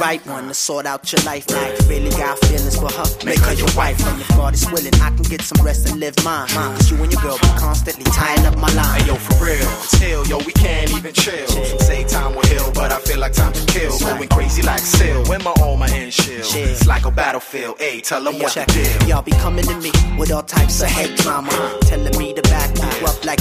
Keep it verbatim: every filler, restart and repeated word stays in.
right one to sort out your life. Like, really got feelings for her, make her your wife. And if God is willing, I can get some rest and live mine. Cause you and your girl be constantly tying up my line. Hey yo, for real, it's hell, yo, we can't even chill. Say time will heal, but I feel like time to kill. Going crazy like Seal, when my all my end shield. It's like a battlefield, ayy, tell them what to do. Y'all be coming to me with all types of hate drama, telling me to back you up like